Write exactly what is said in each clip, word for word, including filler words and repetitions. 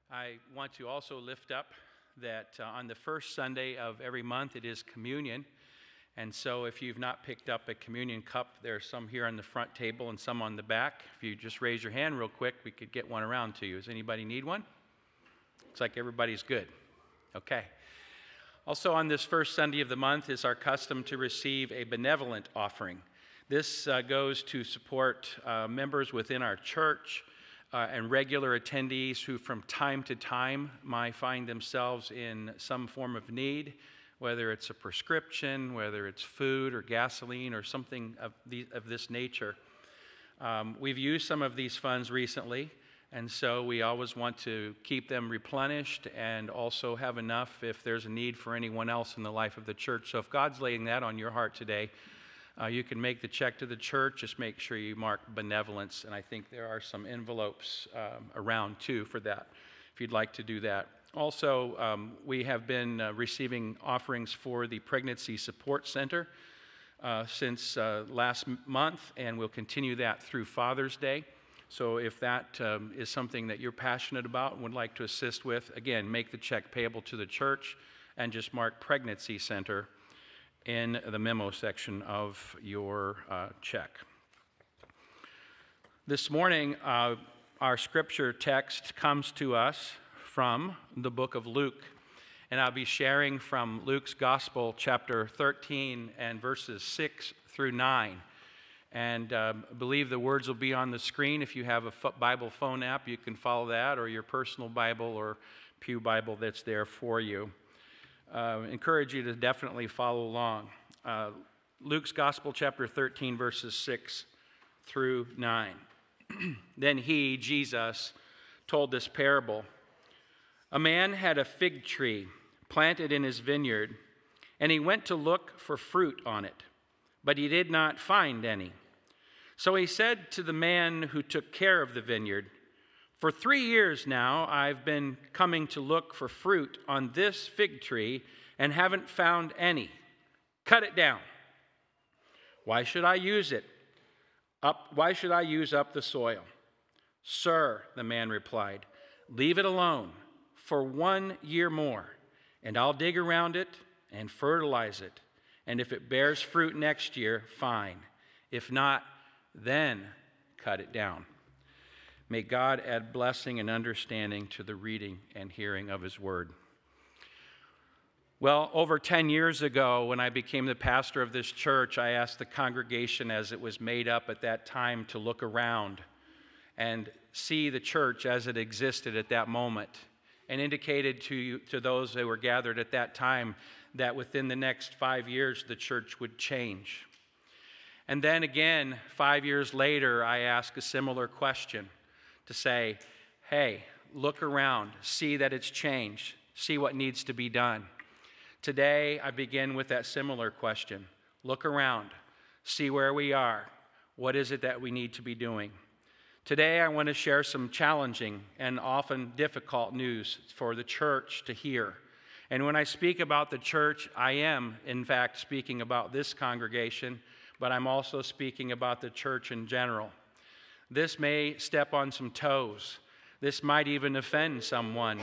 I want to also lift up that uh, on the first Sunday of every month it is communion. And so if you've not picked up a communion cup, there's some here on the front table and some on the back. If you just raise your hand real quick, we could get one around to you. Does anybody need one? Looks like everybody's good. Okay. Also on this first Sunday of the month is our custom to receive a benevolent offering. This uh, goes to support uh, members within our church uh, and regular attendees who from time to time might find themselves in some form of need, whether it's a prescription, whether it's food or gasoline or something of, the, of this nature. Um, we've used some of these funds recently, and so we always want to keep them replenished and also have enough if there's a need for anyone else in the life of the church. So if God's laying that on your heart today, uh, you can make the check to the church. Just make sure you mark benevolence, and I think there are some envelopes um, around too for that, if you'd like to do that. Also, um, we have been uh, receiving offerings for the Pregnancy Support Center uh, since uh, last m- month, and we'll continue that through Father's Day. So if that um, is something that you're passionate about and would like to assist with, again, make the check payable to the church and just mark Pregnancy Center in the memo section of your uh, check. This morning, uh, our scripture text comes to us from the book of Luke, and I'll be sharing from Luke's Gospel, chapter thirteen, and verses six through nine. And uh, I believe the words will be on the screen. If you have a Bible phone app, you can follow that, or your personal Bible or Pew Bible that's there for you. Uh, encourage you to definitely follow along. Uh, Luke's Gospel, chapter thirteen, verses six through nine. Then he, Jesus, told this parable. A man had a fig tree planted in his vineyard, and he went to look for fruit on it, but he did not find any. So he said to the man who took care of the vineyard, "For three years now I've been coming to look for fruit on this fig tree and haven't found any. Cut it down. Why should I use it? Up, why should I use up the soil?" "Sir," the man replied, "leave it alone for one year more, and I'll dig around it and fertilize it. And if it bears fruit next year, fine. If not, then cut it down." May God add blessing and understanding to the reading and hearing of his word. Well, over ten years ago, when I became the pastor of this church, I asked the congregation as it was made up at that time to look around and see the church as it existed at that moment, and indicated to, to those that were gathered at that time that within the next five years the church would change. And then again, five years later, I asked a similar question to say, hey, look around, see that it's changed, see what needs to be done. Today, I begin with that similar question. Look around, see where we are. What is it that we need to be doing? Today, I want to share some challenging and often difficult news for the church to hear. And when I speak about the church, I am, in fact, speaking about this congregation, but I'm also speaking about the church in general. This may step on some toes. This might even offend someone.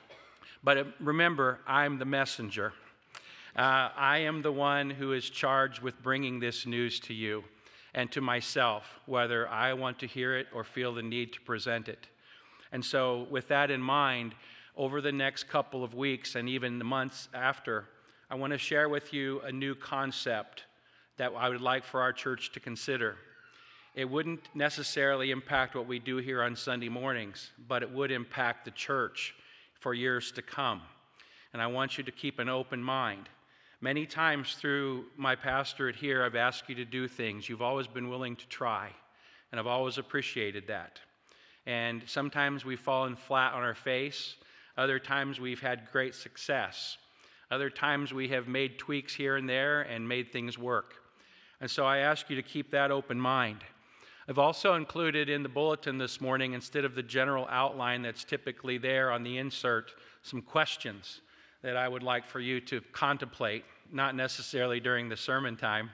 But remember, I'm the messenger. Uh, I am the one who is charged with bringing this news to you and to myself, whether I want to hear it or feel the need to present it. And so with that in mind, over the next couple of weeks and even the months after, I want to share with you a new concept that I would like for our church to consider. It wouldn't necessarily impact what we do here on Sunday mornings, but it would impact the church for years to come. And I want you to keep an open mind. Many times through my pastorate here, I've asked you to do things. You've always been willing to try, and I've always appreciated that. And sometimes we've fallen flat on our face. Other times we've had great success. Other times we have made tweaks here and there and made things work. And so I ask you to keep that open mind. I've also included in the bulletin this morning, instead of the general outline that's typically there on the insert, some questions that I would like for you to contemplate, not necessarily during the sermon time,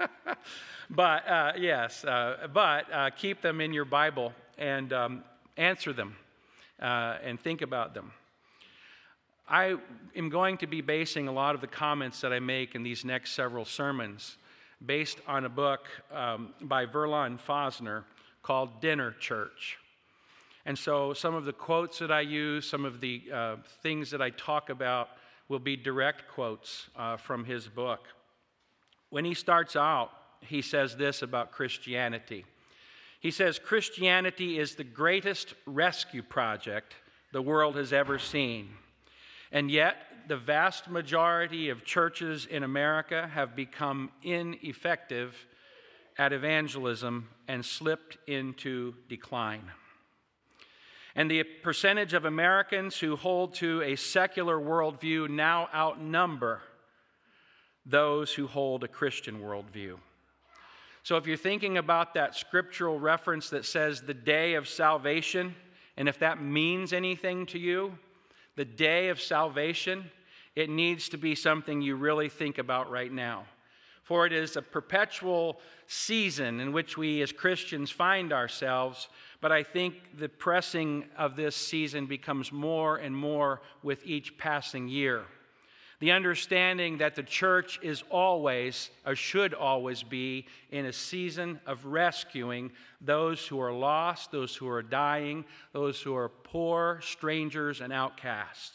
but uh, yes, uh, but uh, keep them in your Bible and um, answer them. uh, and think about them. I am going to be basing a lot of the comments that I make in these next several sermons based on a book um, by Verlon Fosner called Dinner Church. And so some of the quotes that I use, some of the uh, things that I talk about will be direct quotes uh, from his book. When he starts out, he says this about Christianity. He says, Christianity is the greatest rescue project the world has ever seen. And yet, the vast majority of churches in America have become ineffective at evangelism and slipped into decline. And the percentage of Americans who hold to a secular worldview now outnumber those who hold a Christian worldview. So if you're thinking about that scriptural reference that says the day of salvation, and if that means anything to you, the day of salvation, it needs to be something you really think about right now. For it is a perpetual season in which we as Christians find ourselves, but I think the pressing of this season becomes more and more with each passing year. The understanding that the church is always, or should always be, in a season of rescuing those who are lost, those who are dying, those who are poor, strangers, and outcasts.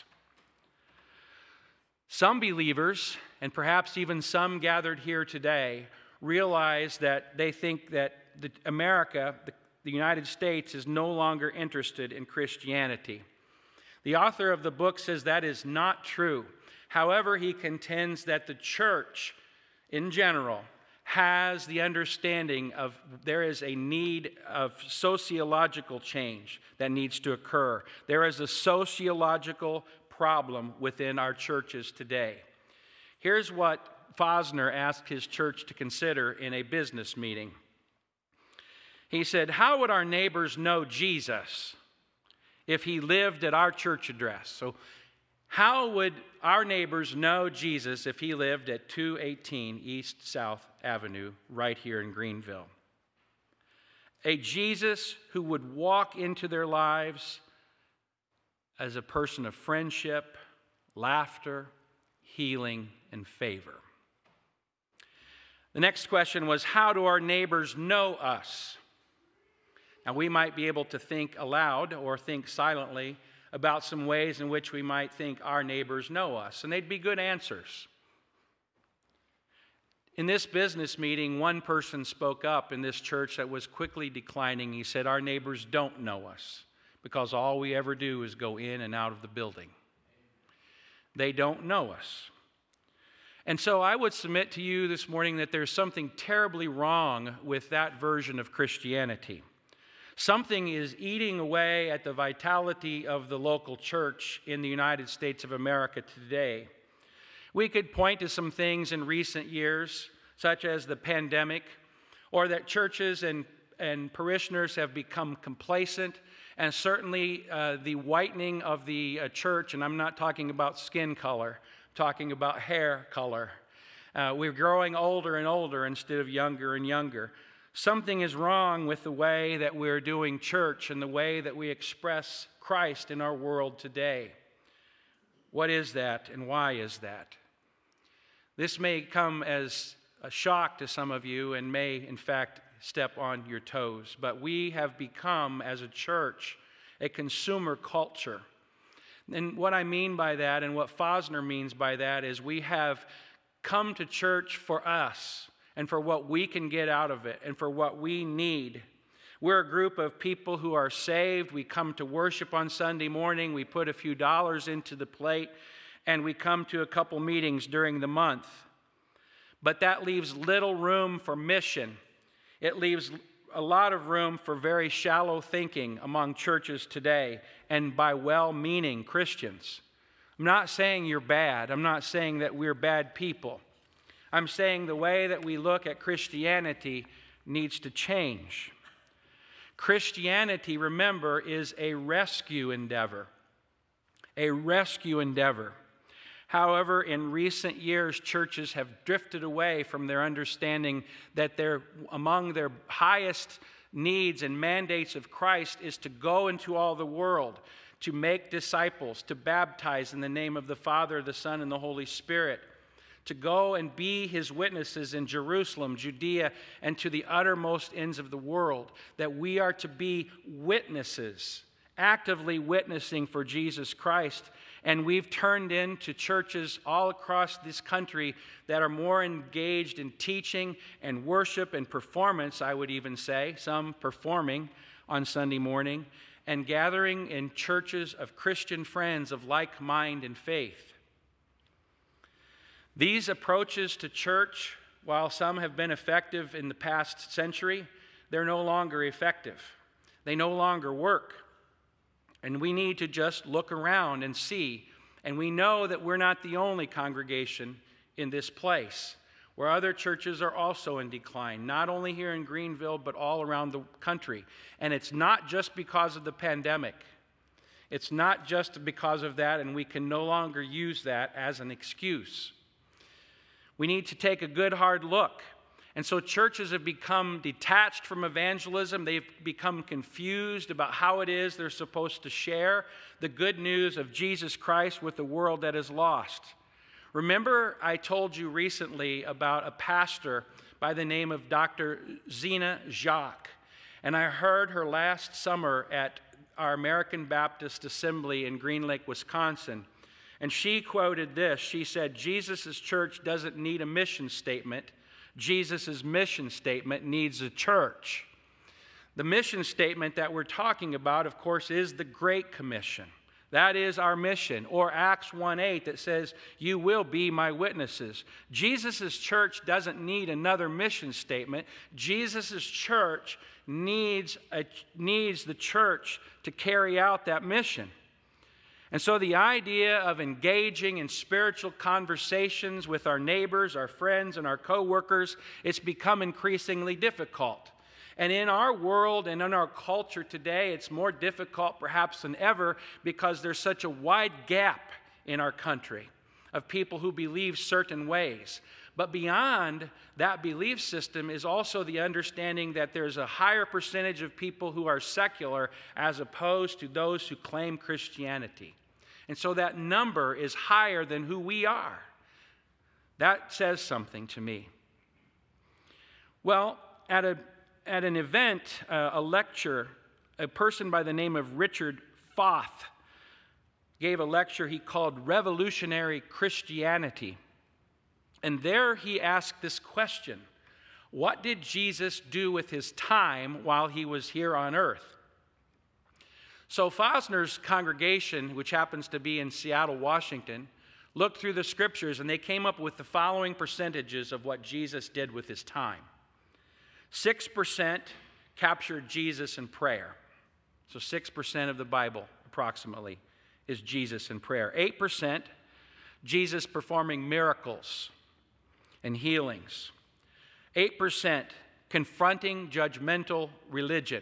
Some believers, and perhaps even some gathered here today, realize that they think that the, America, the, the United States, is no longer interested in Christianity. The author of the book says that is not true. However, he contends that the church, in general, has the understanding of there is a need of sociological change that needs to occur. There is a sociological problem within our churches today. Here's what Fosner asked his church to consider in a business meeting. He said, how would our neighbors know Jesus if he lived at our church address? So how would our neighbors know Jesus if he lived at two eighteen East South Avenue right here in Greenville? A Jesus who would walk into their lives as a person of friendship, laughter, healing, and favor. The next question was, how do our neighbors know us? Now, we might be able to think aloud or think silently about some ways in which we might think our neighbors know us, and they'd be good answers. In this business meeting, one person spoke up in this church that was quickly declining. He said, our neighbors don't know us because all we ever do is go in and out of the building. They don't know us. And so I would submit to you this morning that there's something terribly wrong with that version of Christianity. Something is eating away at the vitality of the local church in the United States of America today. We could point to some things in recent years, such as the pandemic, or that churches and, and parishioners have become complacent, and certainly uh, the whitening of the uh, church, and I'm not talking about skin color, I'm talking about hair color. Uh, we're growing older and older instead of younger and younger. Something is wrong with the way that we're doing church and the way that we express Christ in our world today. What is that and why is that? This may come as a shock to some of you and may, in fact, step on your toes, but we have become, as a church, a consumer culture. And what I mean by that and what Fosner means by that is we have come to church for us, and for what we can get out of it, and for what we need. We're a group of people who are saved. We come to worship on Sunday morning. We put a few dollars into the plate, and we come to a couple meetings during the month. But that leaves little room for mission. It leaves a lot of room for very shallow thinking among churches today, and by well-meaning Christians. I'm not saying you're bad. I'm not saying that we're bad people. I'm saying the way that we look at Christianity needs to change. Christianity, remember, is a rescue endeavor. A rescue endeavor. However, in recent years, churches have drifted away from their understanding that they're, among their highest needs and mandates of Christ is to go into all the world, to make disciples, to baptize in the name of the Father, the Son, and the Holy Spirit, to go and be his witnesses in Jerusalem, Judea, and to the uttermost ends of the world, that we are to be witnesses, actively witnessing for Jesus Christ. And we've turned into churches all across this country that are more engaged in teaching and worship and performance, I would even say, some performing on Sunday morning, and gathering in churches of Christian friends of like mind and faith. These approaches to church, while some have been effective in the past century, they're no longer effective. They no longer work. And we need to just look around and see. And we know that we're not the only congregation in this place, where other churches are also in decline, not only here in Greenville, but all around the country. And it's not just because of the pandemic. It's not just because of that, and we can no longer use that as an excuse. We need to take a good hard look. And so churches have become detached from evangelism. They've become confused about how it is they're supposed to share the good news of Jesus Christ with the world that is lost. Remember, I told you recently about a pastor by the name of Doctor Zena Jacques. And I heard her last summer at our American Baptist Assembly in Green Lake, Wisconsin. And she quoted this. She said, Jesus' church doesn't need a mission statement. Jesus' mission statement needs a church. The mission statement that we're talking about, of course, is the Great Commission. That is our mission. Or Acts one eight that says, you will be my witnesses. Jesus' church doesn't need another mission statement. Jesus' church needs, a, needs the church to carry out that mission. And so the idea of engaging in spiritual conversations with our neighbors, our friends, and our co-workers, it's become increasingly difficult. And in our world and in our culture today, it's more difficult perhaps than ever because there's such a wide gap in our country of people who believe certain ways. But beyond that belief system is also the understanding that there's a higher percentage of people who are secular as opposed to those who claim Christianity. And so that number is higher than who we are. That says something to me. Well, at a at an event, uh, a lecture, a person by the name of Richard Foth gave a lecture he called Revolutionary Christianity. And there he asked this question: what did Jesus do with his time while he was here on earth? So Fosner's congregation, which happens to be in Seattle, Washington, looked through the scriptures and they came up with the following percentages of what Jesus did with his time. Six percent captured Jesus in prayer. So six percent of the Bible, approximately, is Jesus in prayer. Eight percent, Jesus performing miracles and healings. Eight percent, confronting judgmental religion.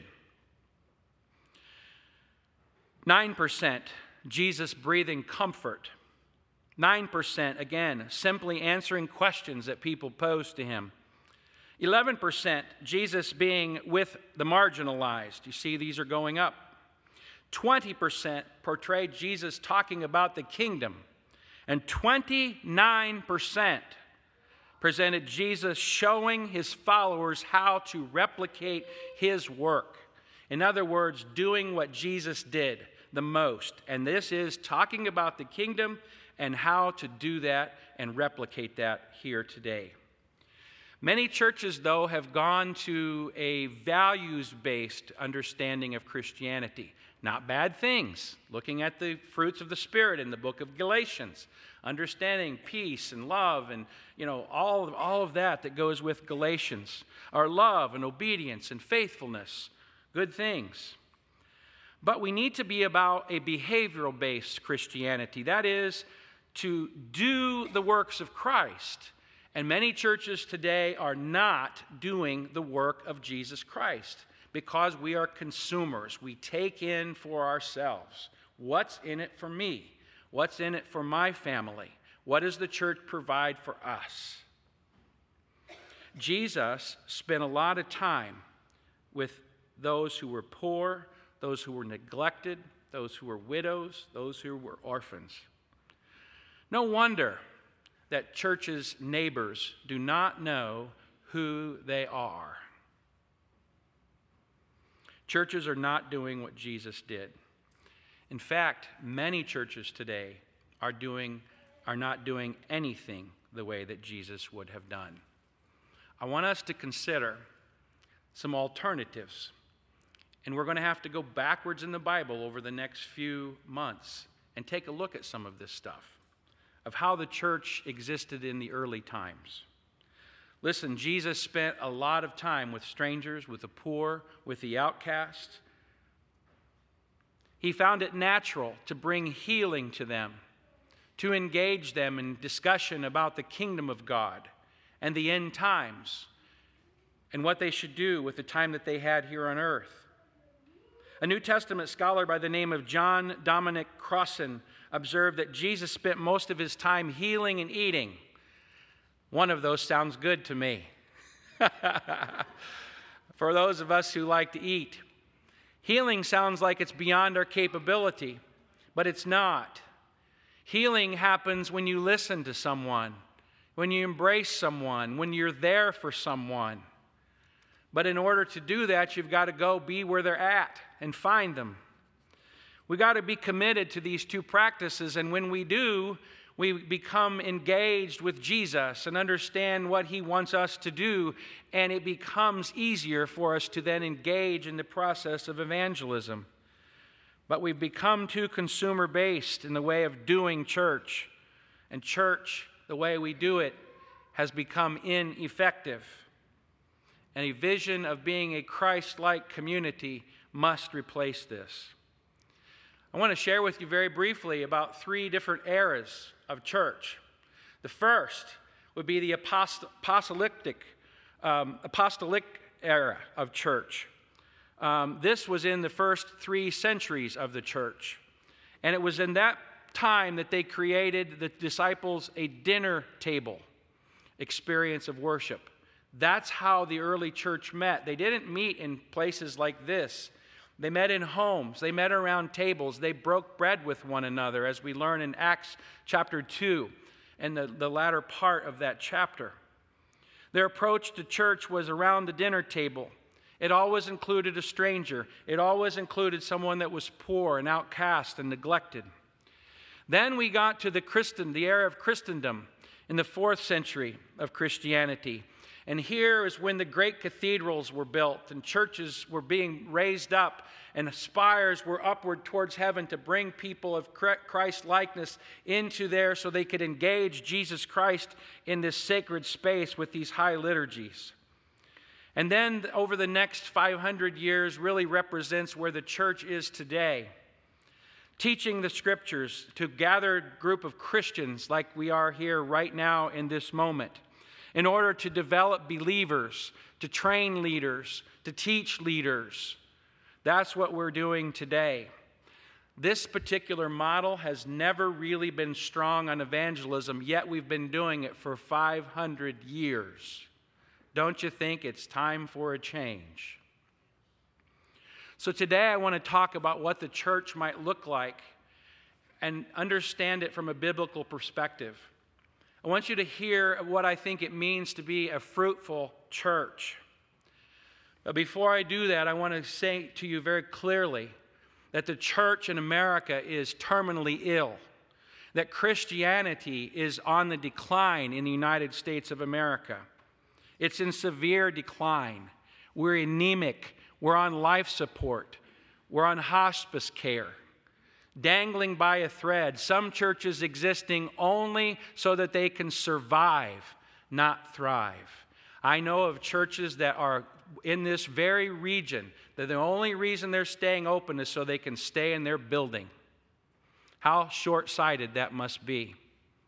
Nine percent, Jesus breathing comfort. Nine percent, again, simply answering questions that people pose to him. eleven percent, Jesus being with the marginalized. You see, these are going up. twenty percent portrayed Jesus talking about the kingdom. And twenty-nine percent presented Jesus showing his followers how to replicate his work. In other words, doing what Jesus did the most. And this is talking about the kingdom and how to do that and replicate that here today. Many churches, though, have gone to a values-based understanding of Christianity. Not bad things. Looking at the fruits of the Spirit in the book of Galatians. Understanding peace and love and, you know, all of, all of that that goes with Galatians. Our love and obedience and faithfulness. Good things. But we need to be about a behavioral-based Christianity. That is, to do the works of Christ. And many churches today are not doing the work of Jesus Christ because we are consumers. We take in for ourselves. What's in it for me? What's in it for my family? What does the church provide for us? Jesus spent a lot of time with those who were poor, those who were neglected, those who were widows, those who were orphans. No wonder that churches' neighbors do not know who they are. Churches are not doing what Jesus did. In fact, many churches today are doing are not doing anything the way that Jesus would have done. I want us to consider some alternatives. And we're going to have to go backwards in the Bible over the next few months and take a look at some of this stuff, of how the church existed in the early times. Listen, Jesus spent a lot of time with strangers, with the poor, with the outcast. He found it natural to bring healing to them, to engage them in discussion about the kingdom of God and the end times and what they should do with the time that they had here on earth. A New Testament scholar by the name of John Dominic Crossan observed that Jesus spent most of his time healing and eating. One of those sounds good to me. For those of us who like to eat, healing sounds like it's beyond our capability, but it's not. Healing happens when you listen to someone, when you embrace someone, when you're there for someone. But in order to do that, you've got to go be where they're at and find them. We've got to be committed to these two practices, and when we do, we become engaged with Jesus and understand what he wants us to do, and it becomes easier for us to then engage in the process of evangelism. But we've become too consumer-based in the way of doing church, and church, the way we do it, has become ineffective. And a vision of being a Christ-like community must replace this. I want to share with you very briefly about three different eras of church. The first would be the apost- apostolic, um, apostolic era of church. Um, this was in the first three centuries of the church. And it was in that time that they created the disciples a dinner table experience of worship. That's how the early church met. They didn't meet in places like this. They met in homes. They met around tables. They broke bread with one another, as we learn in Acts chapter two and the, the latter part of that chapter. Their approach to church was around the dinner table. It always included a stranger. It always included someone that was poor and outcast and neglected. Then we got to the Christen, the era of Christendom in the fourth century of Christianity. And here is when the great cathedrals were built and churches were being raised up and spires were upward towards heaven to bring people of Christ-likeness into there so they could engage Jesus Christ in this sacred space with these high liturgies. And then over the next five hundred years really represents where the church is today. Teaching the scriptures to a gathered group of Christians like we are here right now in this moment, in order to develop believers, to train leaders, to teach leaders. That's what we're doing today. This particular model has never really been strong on evangelism, yet we've been doing it for five hundred years. Don't you think it's time for a change? So today I want to talk about what the church might look like and understand it from a biblical perspective. I want you to hear what I think it means to be a fruitful church. But before I do that, I want to say to you very clearly that the church in America is terminally ill, that Christianity is on the decline in the United States of America. It's in severe decline. We're anemic. We're on life support. We're on hospice care. Dangling by a thread. Some churches existing only so that they can survive, not thrive. I know of churches that are in this very region that the only reason they're staying open is so they can stay in their building. How short-sighted that must be.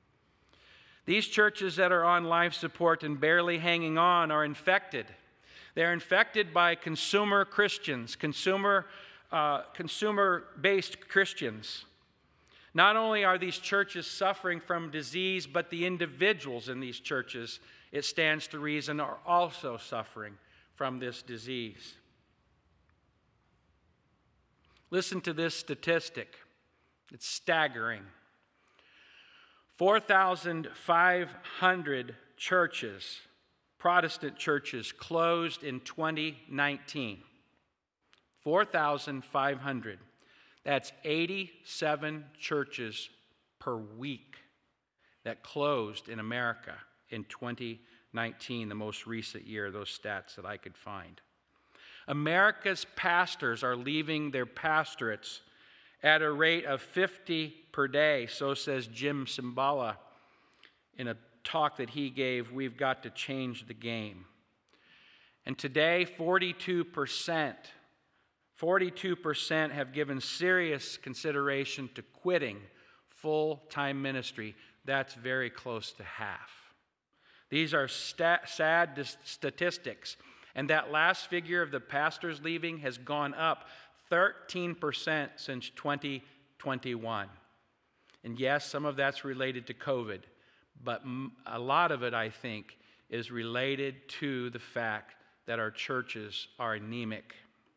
These churches that are on life support and barely hanging on are infected. They're infected by consumer Christians, consumer, uh, consumer-based Christians. Not only are these churches suffering from disease, but the individuals in these churches, it stands to reason, are also suffering from this disease. Listen to this statistic. It's staggering. four thousand five hundred churches, Protestant churches, closed in twenty nineteen. four thousand five hundred. That's eighty-seven churches per week that closed in America in twenty nineteen, the most recent year, those stats that I could find. America's pastors are leaving their pastorates at a rate of fifty per day, so says Jim Cymbala in a talk that he gave, We've Got to Change the Game. And today, forty-two percent, forty-two percent have given serious consideration to quitting full-time ministry. That's very close to half. These are stat- sad statistics. And that last figure of the pastors leaving has gone up thirteen percent since twenty twenty-one. And yes, some of that's related to COVID, but a lot of it, I think, is related to the fact that our churches are anemic.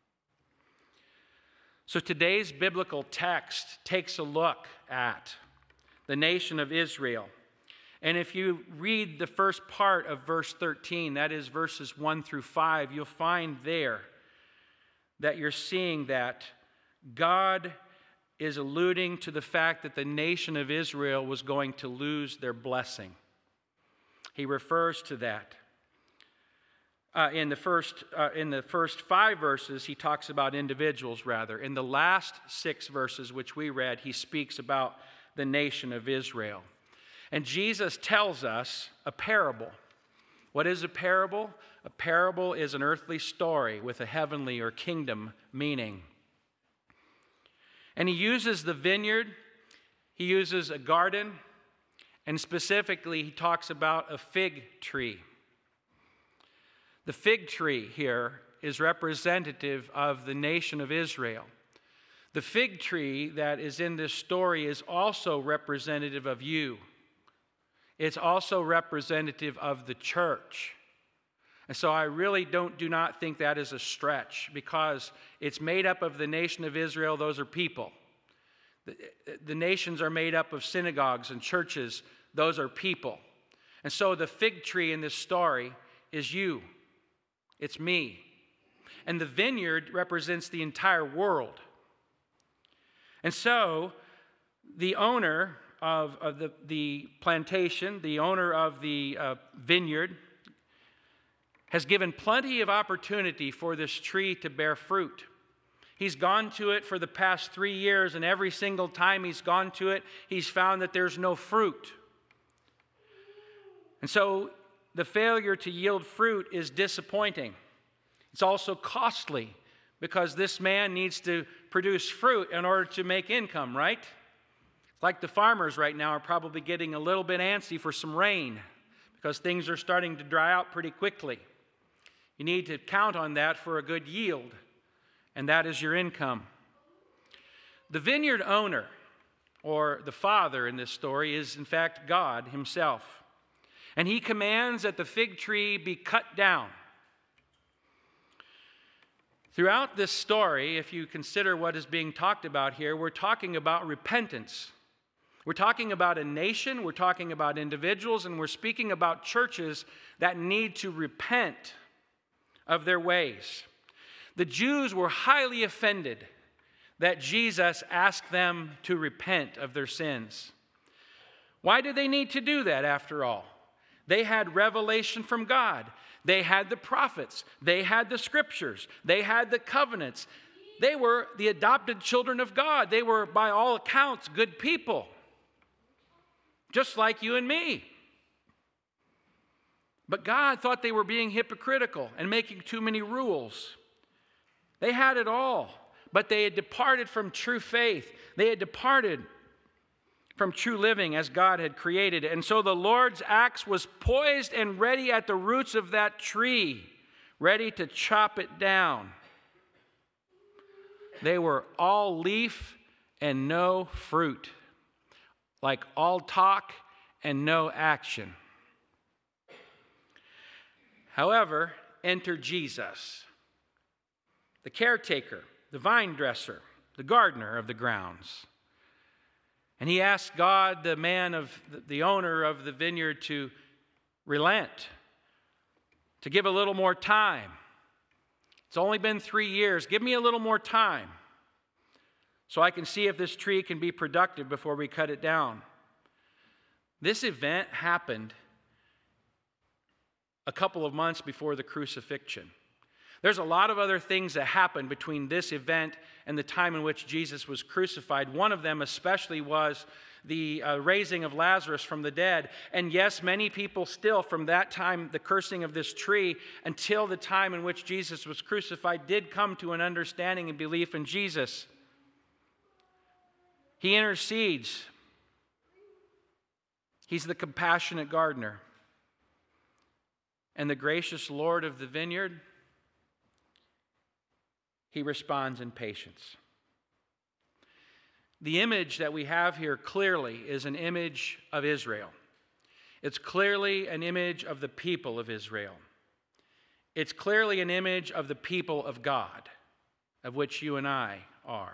So today's biblical text takes a look at the nation of Israel. And if you read the first part of verse thirteen, that is verses one through five, you'll find there that you're seeing that God is alluding to the fact that the nation of Israel was going to lose their blessing. He refers to that. Uh, in the first uh, in the first five verses, he talks about individuals, rather. In the last six verses, which we read, he speaks about the nation of Israel. And Jesus tells us a parable. What is a parable? A parable is an earthly story with a heavenly or kingdom meaning. And he uses the vineyard, he uses a garden, and specifically he talks about a fig tree. The fig tree here is representative of the nation of Israel. The fig tree that is in this story is also representative of you. It's also representative of the church. And so I really don't do not think that is a stretch, because it's made up of the nation of Israel. Those are people. The, the nations are made up of synagogues and churches. Those are people. And so the fig tree in this story is you. It's me. And the vineyard represents the entire world. And so the owner of, of the, the plantation, the owner of the uh, vineyard, has given plenty of opportunity for this tree to bear fruit. He's gone to it for the past three years, and every single time he's gone to it, he's found that there's no fruit. And so the failure to yield fruit is disappointing. It's also costly, because this man needs to produce fruit in order to make income, right? It's like the farmers right now are probably getting a little bit antsy for some rain, because things are starting to dry out pretty quickly. You need to count on that for a good yield, and that is your income. The vineyard owner, or the father in this story, is in fact God himself. And he commands that the fig tree be cut down. Throughout this story, if you consider what is being talked about here, we're talking about repentance. We're talking about a nation, we're talking about individuals, and we're speaking about churches that need to repent of their ways. The Jews were highly offended that Jesus asked them to repent of their sins. Why did they need to do that, after all? They had revelation from God. They had the prophets. They had the scriptures. They had the covenants. They were the adopted children of God. They were, by all accounts, good people, just like you and me. But God thought they were being hypocritical and making too many rules. They had it all, but they had departed from true faith. They had departed from true living as God had created. And so the Lord's axe was poised and ready at the roots of that tree, ready to chop it down. They were all leaf and no fruit, like all talk and no action. However, enter Jesus, the caretaker, the vine dresser, the gardener of the grounds. And he asked God, the man of the owner of the vineyard, to relent, to give a little more time. It's only been three years. Give me a little more time so I can see if this tree can be productive before we cut it down. This event happened a couple of months before the crucifixion. There's a lot of other things that happened between this event and the time in which Jesus was crucified. One of them especially was the uh, raising of Lazarus from the dead. And yes, many people still from that time, the cursing of this tree, until the time in which Jesus was crucified, did come to an understanding and belief in Jesus. He intercedes. He's the compassionate gardener. And the gracious Lord of the vineyard, he responds in patience. The image that we have here clearly is an image of Israel. It's clearly an image of the people of Israel. It's clearly an image of the people of God, of which you and I are.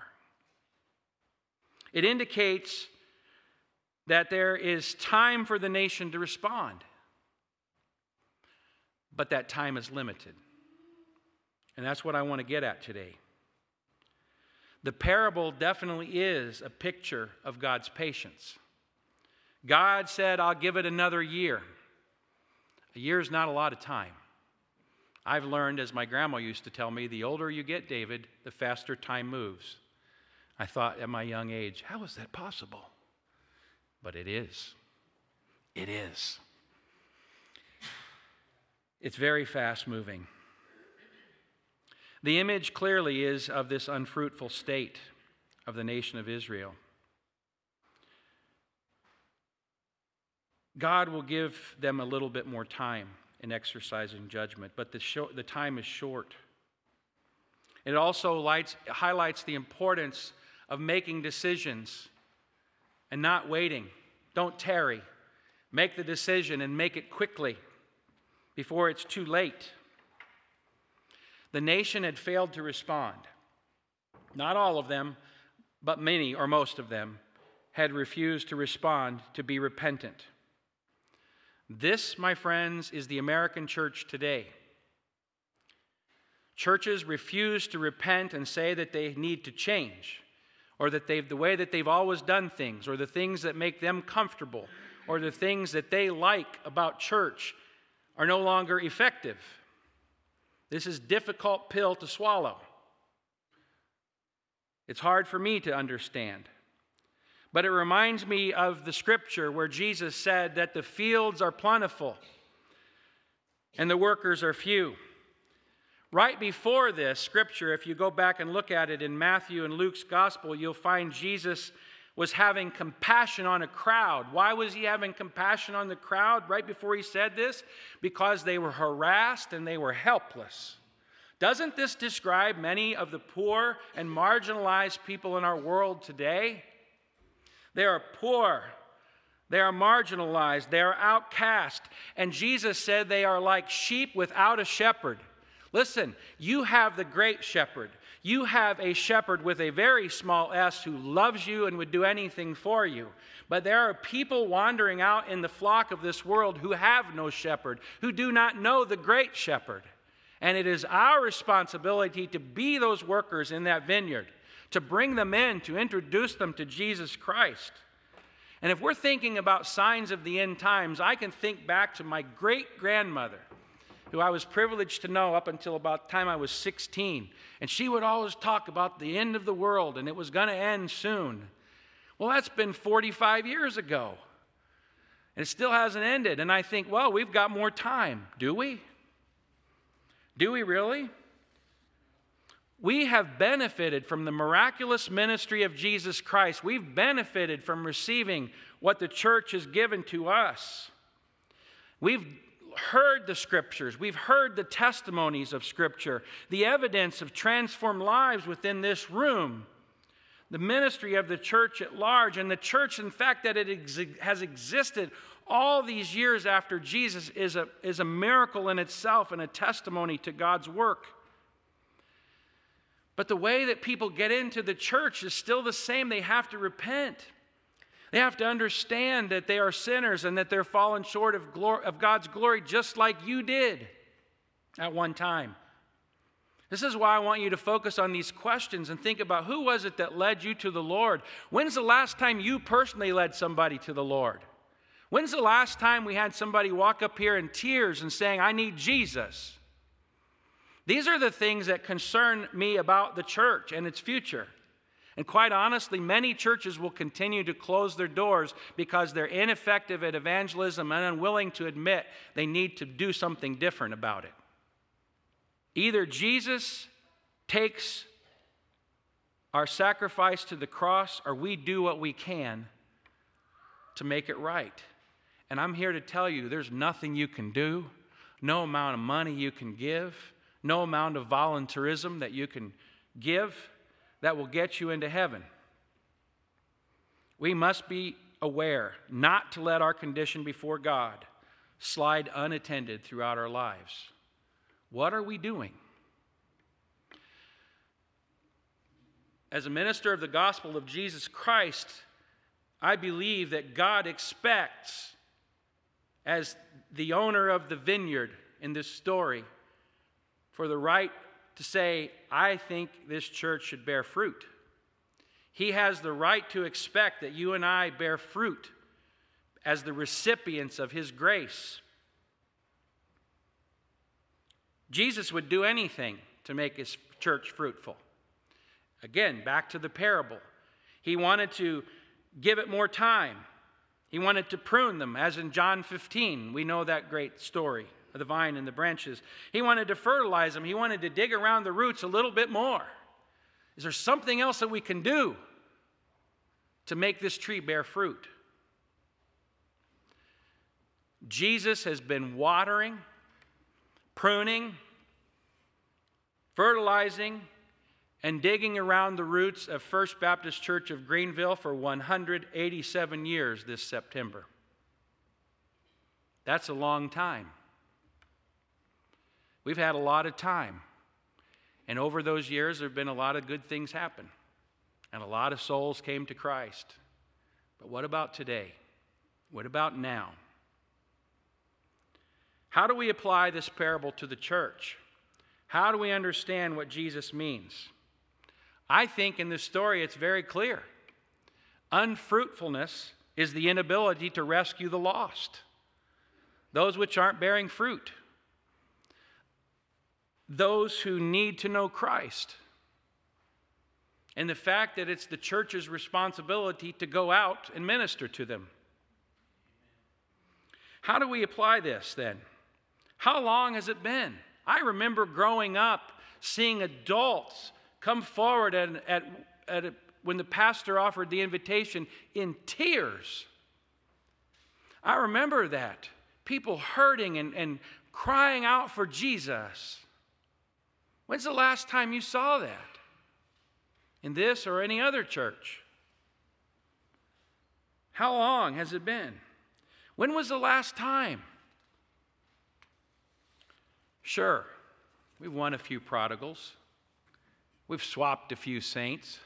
It indicates that there is time for the nation to respond, but that time is limited. And that's what I want to get at today. The parable definitely is a picture of God's patience. God said, I'll give it another year. A year is not a lot of time. I've learned, as my grandma used to tell me, the older you get, David, the faster time moves. I thought at my young age, how is that possible? But it is. It is. It's very fast moving. The image clearly is of this unfruitful state of the nation of Israel. God will give them a little bit more time in exercising judgment, but the, show, the time is short. It also lights, highlights the importance of making decisions and not waiting. Don't tarry. Make the decision and make it quickly before it's too late. The nation had failed to respond. Not all of them, but many or most of them had refused to respond, to be repentant. This, my friends, is the American church today. Churches refuse to repent and say that they need to change, or that they've the way that they've always done things, or the things that make them comfortable, or the things that they like about church are no longer effective. This is a difficult pill to swallow. It's hard for me to understand. But it reminds me of the scripture where Jesus said that the fields are plentiful and the workers are few. Right before this scripture, if you go back and look at it in Matthew and Luke's gospel, you'll find Jesus was having compassion on a crowd. Why was he having compassion on the crowd right before he said this? Because they were harassed and they were helpless. Doesn't this describe many of the poor and marginalized people in our world today? They are poor, they are marginalized, they are outcast, and Jesus said they are like sheep without a shepherd. Listen, you have the great shepherd. You have a shepherd with a very small s who loves you and would do anything for you. But there are people wandering out in the flock of this world who have no shepherd, who do not know the great shepherd. And it is our responsibility to be those workers in that vineyard, to bring them in, to introduce them to Jesus Christ. And if we're thinking about signs of the end times, I can think back to my great-grandmother, who I was privileged to know up until about the time I was sixteen. And she would always talk about the end of the world, and it was going to end soon. Well, that's been forty-five years ago, and it still hasn't ended. And I think, well, we've got more time. Do we? Do we really? We have benefited from the miraculous ministry of Jesus Christ. We've benefited from receiving what the church has given to us. We've heard the scriptures. We've heard the testimonies of scripture, the evidence of transformed lives within this room, the ministry of the church at large, and the church, in fact, that it ex- has existed all these years after Jesus is a, is a miracle in itself and a testimony to God's work. But the way that people get into the church is still the same. They have to repent. They have to understand that they are sinners and that they're fallen short of, glory, of God's glory just like you did at one time. This is why I want you to focus on these questions and think about who was it that led you to the Lord? When's the last time you personally led somebody to the Lord? When's the last time we had somebody walk up here in tears and saying, I need Jesus? These are the things that concern me about the church and its future. And quite honestly, many churches will continue to close their doors because they're ineffective at evangelism and unwilling to admit they need to do something different about it. Either Jesus takes our sacrifice to the cross, or we do what we can to make it right. And I'm here to tell you, there's nothing you can do, no amount of money you can give, no amount of volunteerism that you can give that will get you into heaven. We must be aware not to let our condition before God slide unattended throughout our lives. What are we doing? As a minister of the gospel of Jesus Christ, I believe that God expects, as the owner of the vineyard in this story, for the right to say, I think this church should bear fruit. He has the right to expect that you and I bear fruit as the recipients of His grace. Jesus would do anything to make His church fruitful. Again, back to the parable. He wanted to give it more time. He wanted to prune them, as in John fifteen. We know that great story of the vine and the branches. He wanted to fertilize them. He wanted to dig around the roots a little bit more. Is there something else that we can do to make this tree bear fruit? Jesus has been watering, pruning, fertilizing, and digging around the roots of First Baptist Church of Greenville for one hundred eighty-seven years this September. That's a long time. We've had a lot of time. And over those years, there have been a lot of good things happen. And a lot of souls came to Christ. But what about today? What about now? How do we apply this parable to the church? How do we understand what Jesus means? I think in this story it's very clear. Unfruitfulness is the inability to rescue the lost, those which aren't bearing fruit, those who need to know Christ. And the fact that it's the church's responsibility to go out and minister to them. How do we apply this then? How long has it been? I remember growing up seeing adults come forward at, at, at a, when the pastor offered the invitation in tears. I remember that. People hurting and, and crying out for Jesus. When's the last time you saw that? In this or any other church? How long has it been? When was the last time? Sure, we've won a few prodigals. We've swapped a few saints.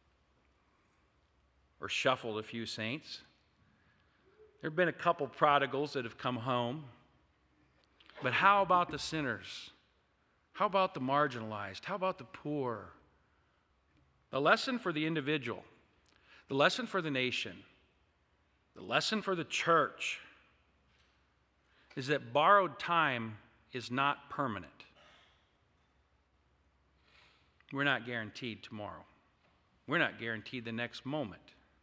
Or shuffled a few saints. There have been a couple prodigals that have come home. But how about the sinners? How about the marginalized? How about the poor? The lesson for the individual, the lesson for the nation, the lesson for the church is that borrowed time is not permanent. We're not guaranteed tomorrow. We're not guaranteed the next moment.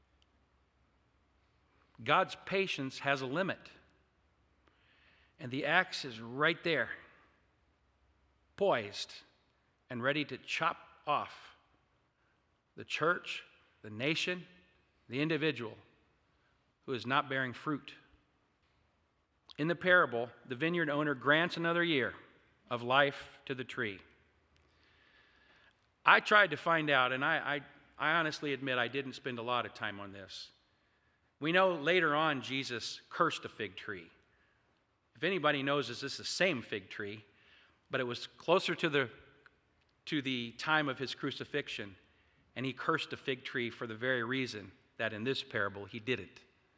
God's patience has a limit. And the axe is right there, poised and ready to chop off the church, the nation, the individual who is not bearing fruit. In the parable, the vineyard owner grants another year of life to the tree. I tried to find out, and I, I, I honestly admit I didn't spend a lot of time on this. We know later on Jesus cursed a fig tree. If anybody knows this, this is the same fig tree, but it was closer to the to the time of his crucifixion, and he cursed a fig tree for the very reason that in this parable he didn't.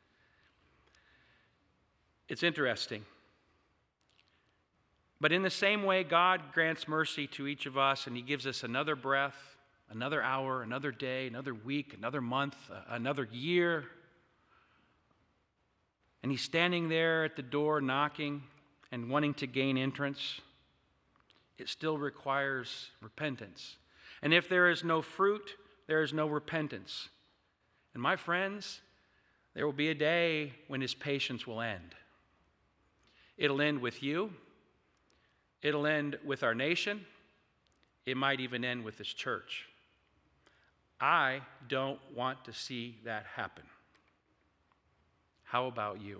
It's interesting. But in the same way, God grants mercy to each of us, and he gives us another breath, another hour, another day, another week, another month, another year. And he's standing there at the door knocking and wanting to gain entrance. It still requires repentance. And if there is no fruit, there is no repentance. And my friends, there will be a day when his patience will end. It'll end with you. It'll end with our nation. It might even end with this church. I don't want to see that happen. How about you?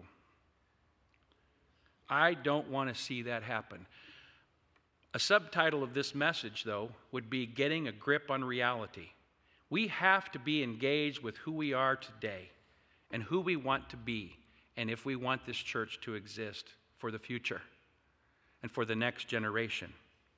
I don't want to see that happen. A subtitle of this message, though, would be Getting a Grip on Reality. We have to be engaged with who we are today and who we want to be, and if we want this church to exist for the future and for the next generation.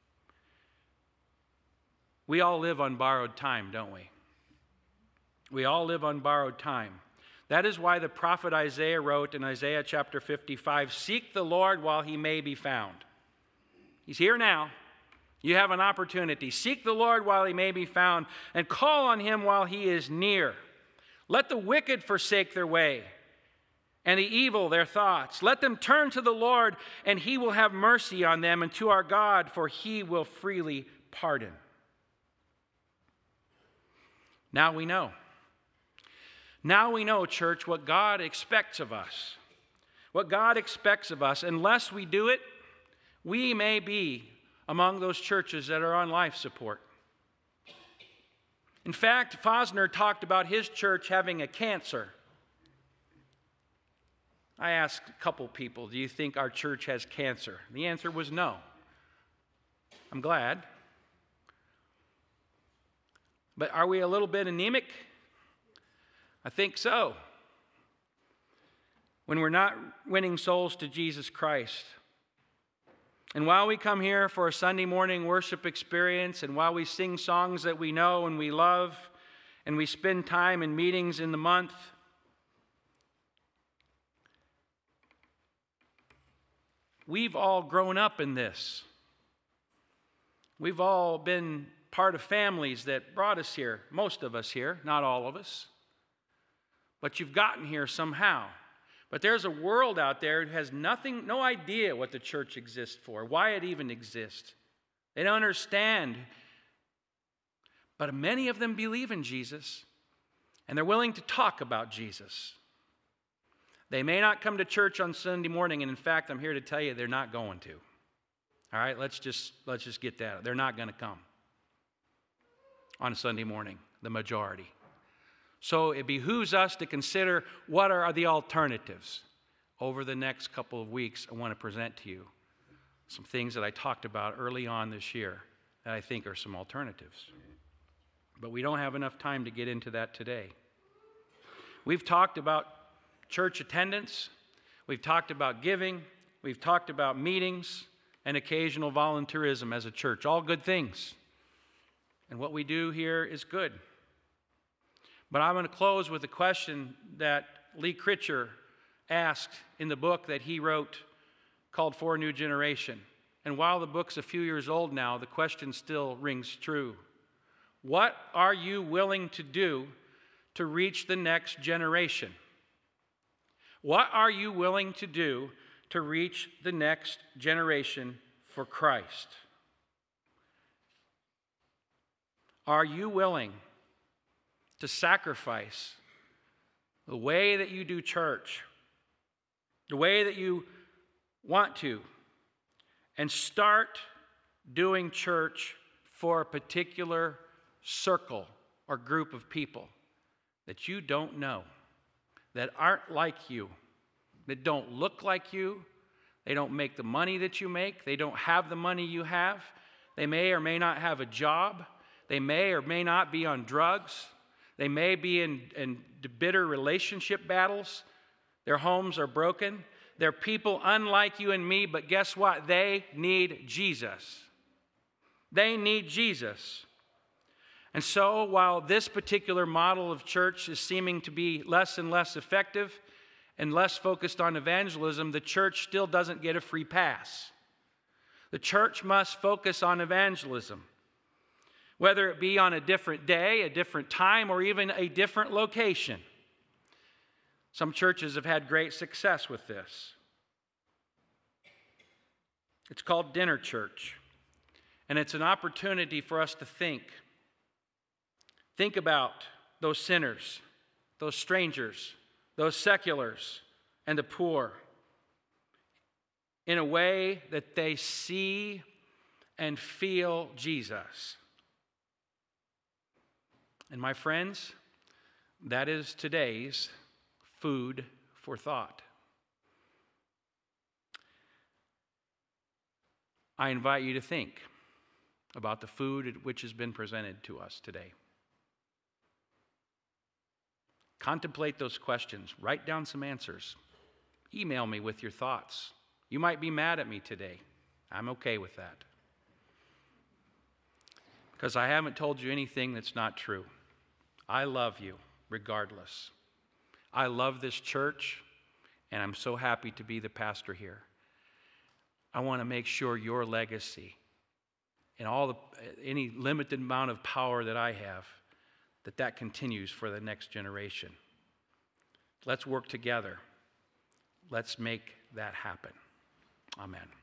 We all live on borrowed time, don't we? We all live on borrowed time. That is why the prophet Isaiah wrote in Isaiah chapter fifty-five, "Seek the Lord while he may be found." He's here now. You have an opportunity. Seek the Lord while he may be found, and call on him while he is near. Let the wicked forsake their way, and the evil their thoughts. Let them turn to the Lord, and he will have mercy on them, and to our God, for he will freely pardon. Now we know. Now we know, church, what God expects of us. What God expects of us. Unless we do it, we may be among those churches that are on life support. In fact, Fosner talked about his church having a cancer. I asked a couple people, do you think our church has cancer? The answer was no. I'm glad. But are we a little bit anemic? I think so. When we're not winning souls to Jesus Christ. And while we come here for a Sunday morning worship experience, and while we sing songs that we know and we love, and we spend time in meetings in the month, we've all grown up in this. We've all been part of families that brought us here, most of us here, not all of us. But you've gotten here somehow. But there's a world out there that has nothing, no idea what the church exists for, why it even exists. They don't understand. But many of them believe in Jesus, and they're willing to talk about Jesus. They may not come to church on Sunday morning, and in fact, I'm here to tell you they're not going to. All right, let's just let's just get that. They're not going to come on a Sunday morning, the majority. So it behooves us to consider what are the alternatives. Over the next couple of weeks, I want to present to you some things that I talked about early on this year that I think are some alternatives. But we don't have enough time to get into that today. We've talked about church attendance. We've talked about giving. We've talked about meetings and occasional volunteerism as a church. All good things. And what we do here is good. But I'm going to close with a question that Lee Critcher asked in the book that he wrote called For a New Generation. And while the book's a few years old now, the question still rings true. What are you willing to do to reach the next generation? What are you willing to do to reach the next generation for Christ? Are you willing to sacrifice the way that you do church, the way that you want to, and start doing church for a particular circle or group of people that you don't know, that aren't like you, that don't look like you, they don't make the money that you make, they don't have the money you have, they may or may not have a job, they may or may not be on drugs, they may be in, in bitter relationship battles. Their homes are broken. They're people unlike you and me, but guess what? They need Jesus. They need Jesus. And so, while this particular model of church is seeming to be less and less effective and less focused on evangelism, the church still doesn't get a free pass. The church must focus on evangelism, whether it be on a different day, a different time, or even a different location. Some churches have had great success with this. It's called dinner church, and it's an opportunity for us to think. Think about those sinners, those strangers, those seculars, and the poor in a way that they see and feel Jesus. And my friends, that is today's food for thought. I invite you to think about the food which has been presented to us today. Contemplate those questions. Write down some answers. Email me with your thoughts. You might be mad at me today. I'm okay with that. Because I haven't told you anything that's not true. I love you regardless. I love this church, and I'm so happy to be the pastor here. I want to make sure your legacy and all the any limited amount of power that I have, that that continues for the next generation. Let's work together. Let's make that happen. Amen.